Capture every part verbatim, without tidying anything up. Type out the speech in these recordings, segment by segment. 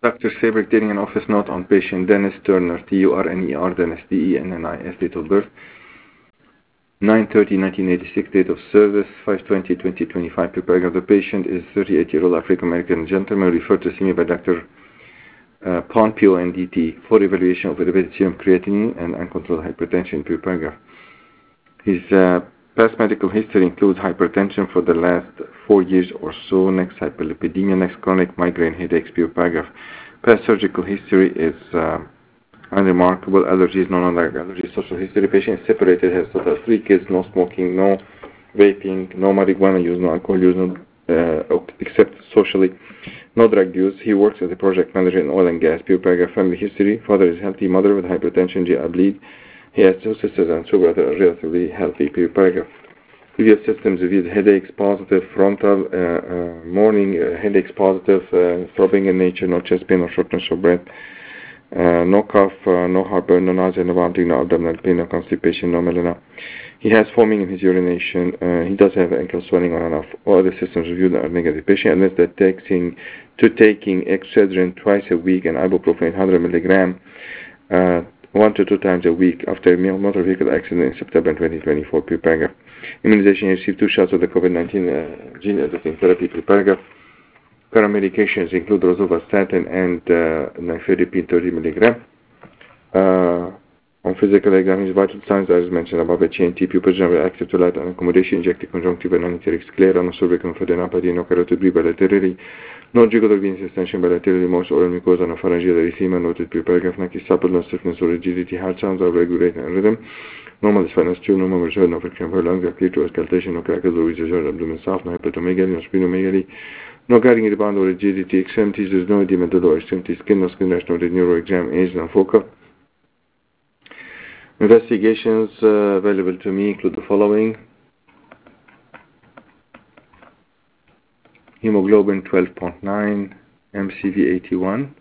Doctor Saber getting an office note on patient Dennis Turner, T U R N E R, Dennis, D E N N I S, date of birth, nine thirty nineteen eighty-six, date of service, five twenty twenty twenty-five. Paragraph. The patient is thirty-eight-year-old African-American gentleman referred to see me by Doctor Uh, Pond, P O N D T, for evaluation of elevated serum creatinine and uncontrolled hypertension. Paragraph. His uh, past medical history includes hypertension for the last four years or so. Next, hyperlipidemia. Next, chronic migraine headaches. Paragraph. Past surgical history is uh, unremarkable. Allergies, non-allergic allergies. Social history. Patient is separated, has total three kids, no smoking, no vaping, no marijuana use, no alcohol use, no, uh, except socially. No drug use. He works as a project manager in oil and gas. Paragraph. Family history. Father is healthy. Mother with hypertension, G I bleed. He has two sisters and two brothers are relatively healthy. Paragraph. Previous systems reviewed: headaches positive, frontal, uh, uh, morning uh, headaches positive, uh, throbbing in nature, no chest pain or shortness of breath, uh, no cough, uh, no heartburn, no nausea, no vomiting, no abdominal pain, no constipation, no melena. He has foaming in his urination. Uh, he does have ankle swelling on and off. All other systems reviewed are negative. Patient admits that taking to taking Excedrin twice a week and ibuprofen one hundred milligram uh, one to two times a week after a motor vehicle accident in September twenty twenty-four. Paragraph. Immunization. He received two shots of the COVID nineteen uh, gene editing therapy. Paragraph. Current medications include rosuvastatin and uh, nifedipine thirty milligram. Uh, On physical exam, his vital signs as mentioned above: H N T, pupils generally active to light and accommodation, injected conjunctiva, non-enteric sclera, no cervical lymphadenopathy, no carotid bilaterally, no jugular venous extension bilaterally, most oral mucosa, no pharyngeal erythema noted. Paragraph. Neck is supple, no stiffness or rigidity, heart sounds are regulated and rhythm, normal spinous tube, no murmurs heard, no friction of her lungs are clear to auscultation, no crackles or regions of abdomen soft, no hepatomegaly, no splenomegaly, no guiding rebound or rigidity, extremities, there is no edema, or extremity skin, no skin rash, no neuro exam, age, no focal. Investigations uh, available to me include the following: hemoglobin twelve point nine, M C V eighty-one,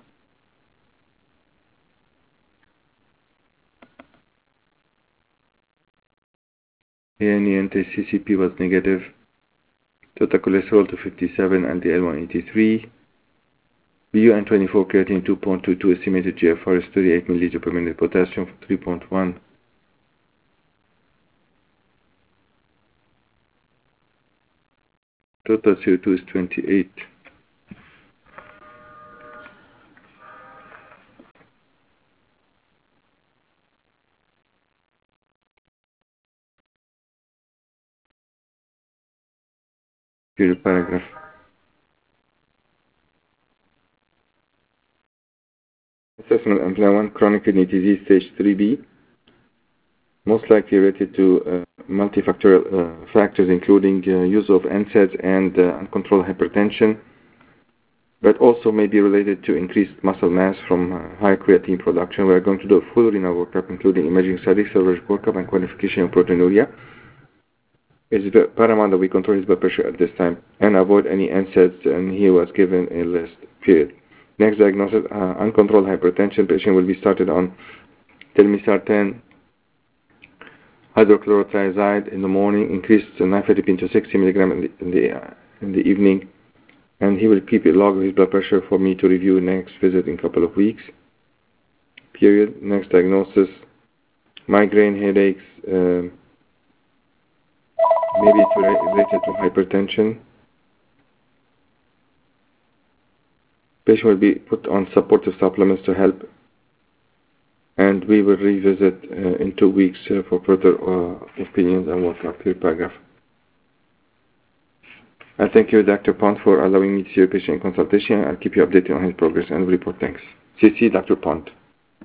A N E anti-C C P was negative, total cholesterol to fifty-seven and the L one eighty-three, B U N twenty-four, creatine two point two two, estimated G F R is thirty-eight milliliters per minute, potassium three point one, total C O two is twenty-eight. Period. Paragraph. Assessment and plan one: chronic kidney disease stage three B, most likely related to uh, multifactorial uh, factors including uh, use of N SAIDs and uh, uncontrolled hypertension, but also may be related to increased muscle mass from uh, high creatine production. We are going to do a full renal workup including imaging studies, serologic workup, and quantification of proteinuria. It is paramount that we control his blood pressure at this time and avoid any N SAIDs, and he was given a list. Period. Next diagnosis: uh, uncontrolled hypertension. Patient will be started on telmisartan, hydrochlorothiazide in the morning, increased to nifedipine to sixty milligrams in the, in, the, uh, in the evening, and he will keep a log of his blood pressure for me to review next visit in a couple of weeks. Period. Next diagnosis: migraine headaches, uh, maybe it's related to hypertension. Patient will be put on supportive supplements to help, and we will revisit uh, in two weeks uh, for further uh, opinions and workup. Here, paragraph. I thank you, Doctor Pond, for allowing me to see your patient in consultation. I'll keep you updated on his progress and report. Thanks. C C, Doctor Pond.